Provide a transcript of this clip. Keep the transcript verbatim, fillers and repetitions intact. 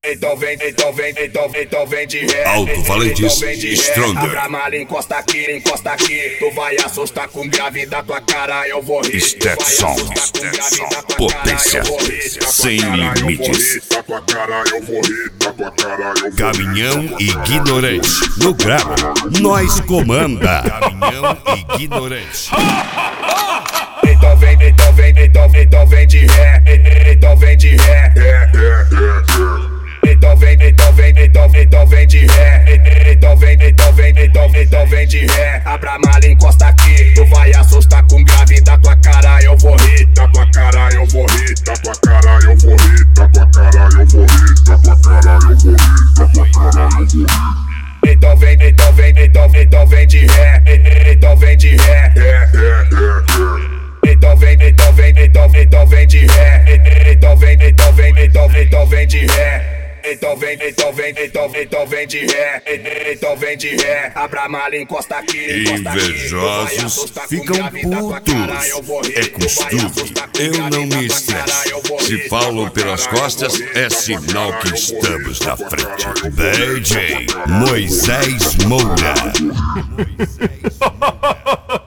Então vem, então vem, então vem, então vem de ré. Alto Valentes Stronger. Abra a mala, encosta aqui, encosta aqui. Tu vai assustar com grave da tua cara, eu vou rir. Step Sound, potência sem limites. Caminhão ignorante no grau, nós comanda. Caminhão ignorante. Então vem, então vem, então vem, então vem de ré. Então vem de ré. Então vem, então vem, então vem, então vem de ré. Então vem, então vem, então vem, então vem de ré. Abra a mala, encosta aqui. Tu vai assustar com grave da tua cara, eu vou rir. Da tua cara eu vou rir. Da tua cara eu vou rir. Da tua cara eu vou rir. Da tua cara eu vou rir. Da tua cara eu vou rir. Então vem, então vem, então vem, então vem de ré. Então vem de ré. Então vem, então vem, então vem, então vem de ré. Então vem, então vem, então vem, então vem de ré. Então vem, então vem, então vem, então vem de ré. Então vem de ré. Abra a mala, encosta aqui. Invejosos ficam putos. É costume, eu não me estresso. Se falam pelas costas, é sinal que estamos na frente. D J Moisés Moura.